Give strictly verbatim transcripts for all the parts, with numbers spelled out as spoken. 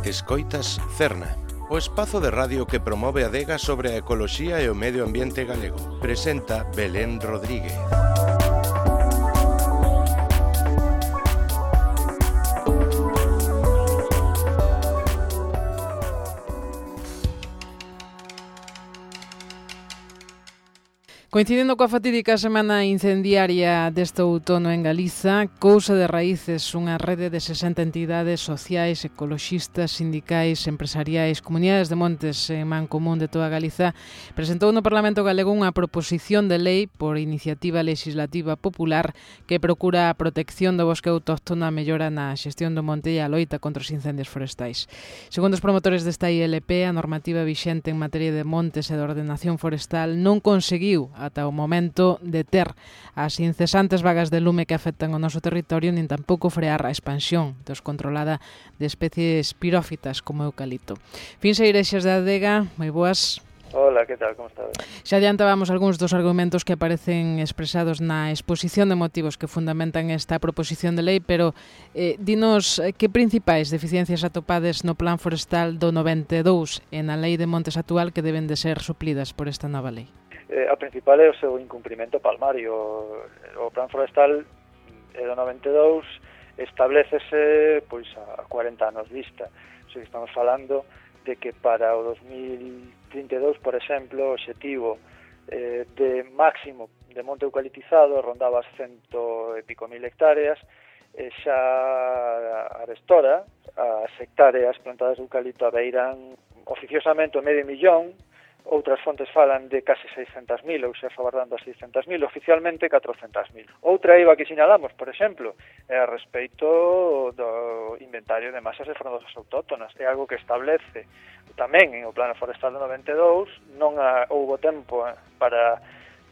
Escoitas Cerna, o espazo de radio que promove a adega sobre a ecoloxía e o medio ambiente galego. Presenta Belén Rodríguez. Coincidendo coa fatídica semana incendiaria deste outono en Galiza, Cousa de Raíces, unha rede de sesenta entidades sociais, ecoloxistas, sindicais, empresariais, comunidades de montes en Mancomún de toda Galiza, presentou no Parlamento Galego unha proposición de lei por iniciativa legislativa popular que procura a protección do bosque autóctono, a mellora na xestión do monte e a loita contra os incendios forestais. Segundo os promotores desta I L P, a normativa vixente en materia de montes e de ordenación forestal non conseguiu ata o momento de ter as incesantes vagas de lume que afectan o noso territorio, nin tampouco frear a expansión descontrolada de especies pirófitas como o eucalipto. Fins e Irexas da Adega, moi boas. Hola, que tal, como estás? Xa adiantábamos algúns dos argumentos que aparecen expresados na exposición de motivos que fundamentan esta proposición de lei, pero eh, dinos que principais deficiencias atopades no plan forestal do noventa e dous e na lei de montes actual que deben de ser suplidas por esta nova lei. Eh, a principal é o seu incumprimento palmario. O plan forestal é do noventa e dous, establecese pois a cuarenta anos vista. O sea, estamos falando de que para o dos mil trinta e dous, por exemplo, o obxectivo eh, de máximo de monte eucaliptizado rondaba as cento e pico mil hectáreas, e xa arestora as hectáreas plantadas de eucalipto abeiran oficiosamente o medio millón. Outras fontes falan de case seiscentas mil, ou xa fabardando as seiscentas mil, oficialmente catrocentas mil. Outra eiva que sinalamos, por exemplo, é a respeito do inventario de masas de frondosas autóctonas. É algo que establece tamén en o plano forestal do noventa e dous, non a, houbo tempo para,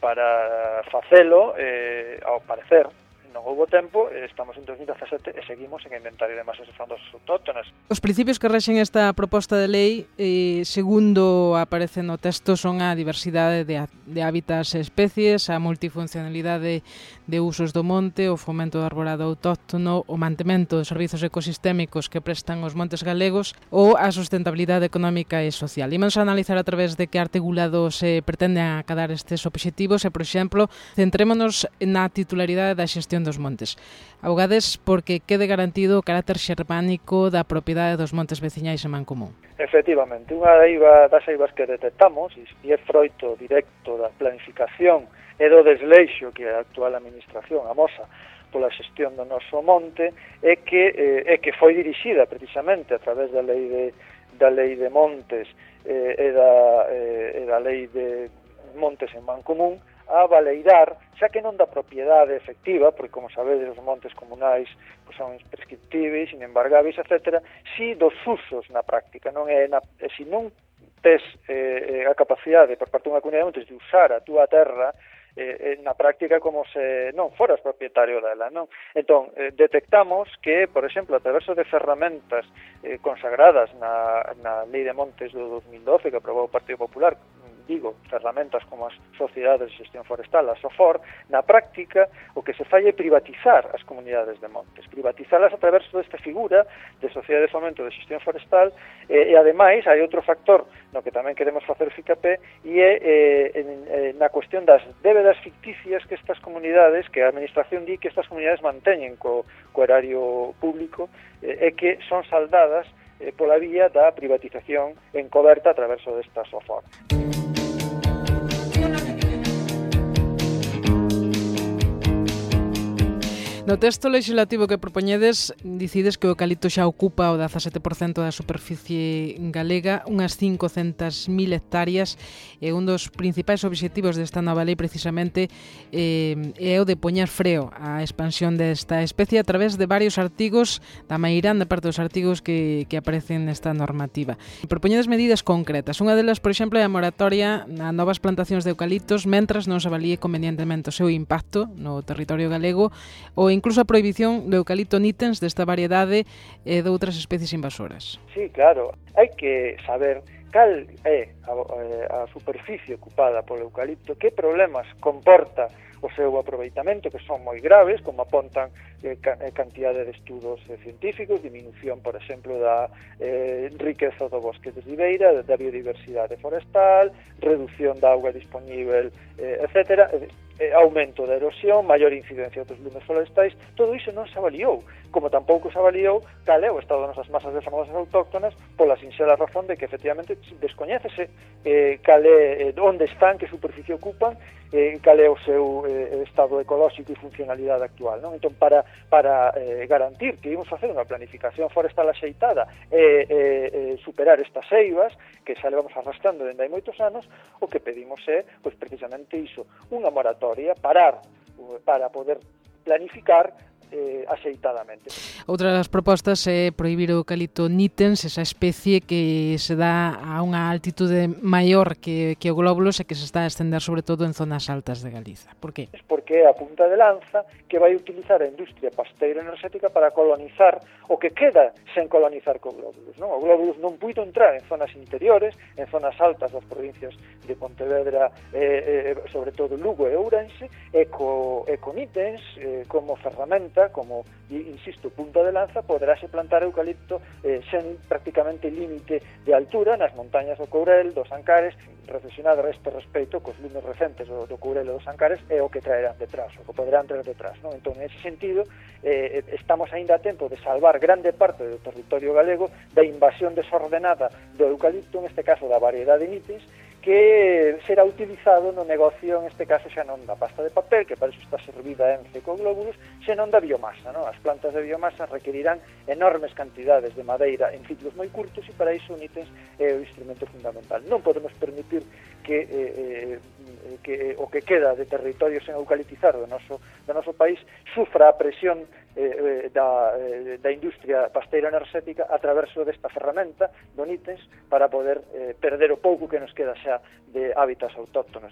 para facelo, eh, ao parecer, non houbo tempo, estamos en dos mil dezasete e seguimos en inventario de masas de frondosas autóctonas. Os principios que rexen esta proposta de lei, eh, segundo aparece no texto, son a diversidade de, de hábitats e especies, a multifuncionalidade de usos do monte, o fomento do arborado autóctono, o mantemento de servizos ecosistémicos que prestan os montes galegos ou a sustentabilidade económica e social. Imos a analizar a través de que articulados se pretenden acadar estes obxectivos e, por exemplo, centrémonos na titularidade da xestión dos montes. Abogades, porque quede garantido o carácter xermánico da propiedade dos montes veciñais en Mancomún. Efectivamente, unha eiva das eivas que detectamos, e é froito directo da planificación e do desleixo que a actual administración amosa pola xestión do noso monte, é que eh, é que foi dirixida precisamente a través da lei de da lei de montes eh, e da eh, e da lei de montes en Mancomún a valeirar, xa que non da propiedade efectiva, porque, como sabedes, os montes comunais pues, son imprescriptíveis, inembargáveis, etcétera, si dos usos na práctica, non é na, e si non tes eh, a capacidade por parte dunha comunidade de montes de usar a túa terra eh, na práctica como se non foras propietario dela, non? Entón, eh, detectamos que, por exemplo, a través de ferramentas eh, consagradas na, na Lei de Montes do dos mil doce que aprobou o Partido Popular, digo, ferramentas como as sociedades de xestión forestal, a SOFOR, na práctica o que se fai é privatizar as comunidades de montes, privatizalas a través desta figura de sociedade de fomento de xestión forestal e, e ademais hai outro factor no que tamén queremos facer ficapé e é eh, en, eh, na cuestión das débedas ficticias que estas comunidades, que a administración di que estas comunidades manteñen co, co erario público eh, e que son saldadas eh, pola vía da privatización encoberta a través desta SOFOR. No texto legislativo que propoñedes, dicides que o eucalipto xa ocupa o dezasete por cento da superficie galega, unhas cincocentas mil hectáreas, e un dos principais obxectivos desta nova lei precisamente eh, é o de poñer freo á expansión desta especie a través de varios artigos, da mairán de parte dos artigos que, que aparecen nesta normativa. Propoñedes medidas concretas. Unha delas, por exemplo, é a moratoria a novas plantacións de eucaliptos mentras non se avalíe convenientemente o seu impacto no territorio galego ou incluso a prohibición do eucalipto nitens desta variedade e de outras especies invasoras. Sí, claro. Hai que saber cal é a, a superficie ocupada polo eucalipto, que problemas comporta o seu aproveitamento, que son moi graves, como apontan eh, ca eh, cantidade de estudos eh, científicos, diminución, por exemplo, da eh, riqueza do bosque de ribeira, da biodiversidade forestal, reducción da auga dispoñível, eh, etcétera, eh, eh, aumento da erosión, maior incidencia dos lumes forestais. Todo iso non se avaliou, como tampouco se avaliou cal é o estado das nosas masas de famosas autóctonas, pola sinxela razón de que efectivamente descoñécese eh, cal é, eh, onde están, que superficie ocupan, eh, cal é o seu eh, estado ecolóxico e funcionalidade actual, non? Entón, para, para eh, garantir que íbamos facer unha planificación forestal axeitada e eh, eh, superar estas eivas que xa levamos arrastrando dende hai moitos anos, o que pedimos é, pois, precisamente iso, unha moratoria, parar para poder planificar eh, axeitadamente. Outra das propostas é prohibir o eucalipto nitens, esa especie que se dá a unha altitude maior que, que o glóbulos e que se está a estender sobre todo en zonas altas de Galiza. Por que? Porque é a punta de lanza que vai utilizar a industria pasteira enerxética para colonizar o que queda sen colonizar co glóbulos, non? O glóbulos non puido entrar en zonas interiores, en zonas altas das provincias de Pontevedra, eh, eh, sobre todo Lugo e Ourense, e co, e co nitens eh, como ferramenta, como, insisto, punta de lanza, poderáse plantar eucalipto eh, sen prácticamente límite de altura nas montañas do Courel, dos Ancares. Reflexionado a este respeito, cos lumes recentes do, do Courel e dos Ancares é o que traerán detrás, o que poderán traer detrás, non? Entón, en ese sentido, eh, estamos aínda a tempo de salvar grande parte do territorio galego da invasión desordenada do eucalipto, en este caso da variedade nitens, que será utilizado no negocio, en este caso xa non da pasta de papel, que para iso está servida en glóbulos, senón da biomasa, non? As plantas de biomasa requerirán enormes cantidades de madeira en ciclos moi curtos e para iso o nitens é o instrumento fundamental. Non podemos permitir que, eh, que o que queda de territorio sen eucaliptizar do noso, do noso país sufra a presión eh, da, eh, da industria pasteira enerxética a traverso desta ferramenta do nitens para poder eh, perder o pouco que nos queda xa de hábitats autóctonos.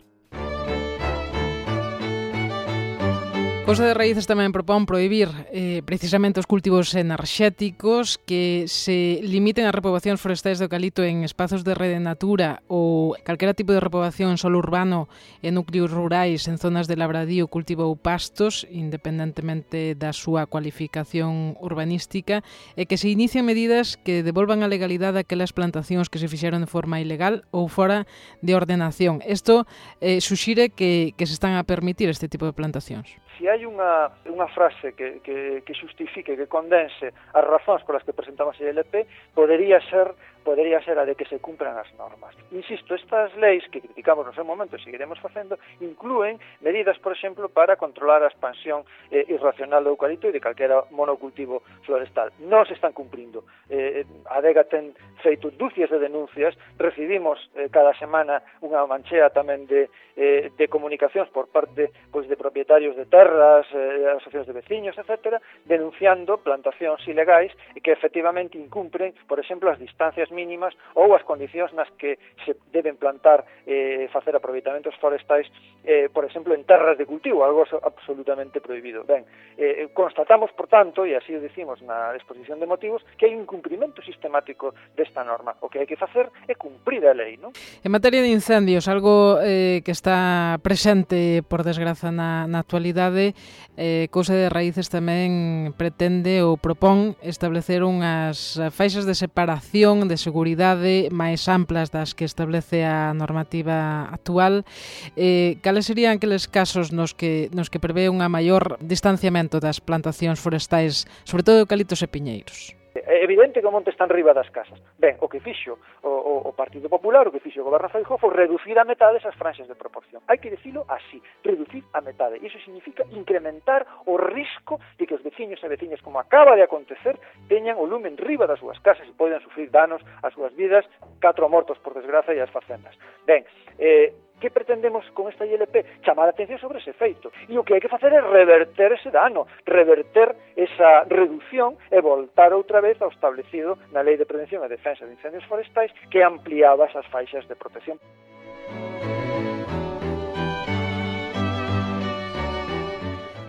Cousa de Raíces tamén propón prohibir eh, precisamente os cultivos enerxéticos que se limiten as repoboacións forestais de eucalipto en espazos de rede natura ou calquera tipo de repoboación en solo urbano en núcleos rurais, en zonas de labradío, cultivo ou pastos, independentemente da súa cualificación urbanística, e que se inicien medidas que devolvan a legalidade aquelas plantacións que se fixeron de forma ilegal ou fora de ordenación. Isto eh, suxire que, que se están a permitir este tipo de plantacións. Se hai unha, unha frase que, que, que justifique, que condense as razóns polas que presentamos a I L P, podería ser podería ser a de que se cumpran as normas. Insisto, estas leis que criticamos no seu momento e seguiremos facendo, inclúen medidas, por exemplo, para controlar a expansión eh, irracional do eucalipto e de calquera monocultivo florestal. Non se están cumprindo. Eh, a Adega ten feito dúcias de denuncias, recibimos eh, cada semana unha manchea tamén de, eh, de comunicacións por parte pois, de propietarios de terras, eh, asociacións de veciños, etcétera, denunciando plantacións ilegais e que efectivamente incumpren, por exemplo, as distancias mínimas ou as condicións nas que se deben plantar e eh, facer aproveitamentos forestais, eh, por exemplo, en terras de cultivo, algo absolutamente prohibido. Ben, eh, constatamos, por tanto, e así o dicimos na exposición de motivos, que hai un incumprimento sistemático desta norma. O que hai que facer é cumprir a lei, non? En materia de incendios, algo eh, que está presente, por desgraza, na, na actualidade, eh, Cousa de Raíces tamén pretende ou propón establecer unhas faixas de separación de seguridade máis amplas das que establece a normativa actual. Eh, cales serían aqueles casos nos que, nos que prevé unha maior distanciamento das plantacións forestais, sobre todo eucaliptos e piñeiros? É evidente que o monte está en riba das casas. Ben, o que fixo o, o, o Partido Popular, o que fixo o Goberno Feijóo foi reducir a metade esas franxas de proporción. Hai que dicilo así, reducir a metade. Iso significa incrementar o risco de que os veciños e veciñas, como acaba de acontecer, teñan o lume en riba das súas casas e poden sufrir danos ás súas vidas, catro mortos por desgraza e as facendas. Ben, eh, que pretendemos con esta I L P? Chamar a atención sobre ese feito. E o que hai que facer é reverter ese dano, reverter esa reducción e voltar outra vez ao establecido na Lei de Prevención e Defensa de Incendios Forestais, que ampliaba esas faixas de protección.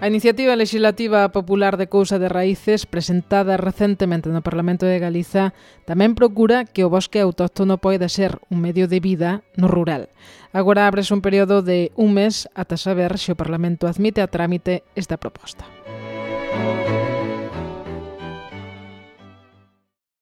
A iniciativa legislativa popular de Cousa de Raíces, presentada recentemente no Parlamento de Galiza, tamén procura que o bosque autóctono poida ser un medio de vida no rural. Agora ábrese un período de un mes ata saber se o Parlamento admite a trámite esta proposta.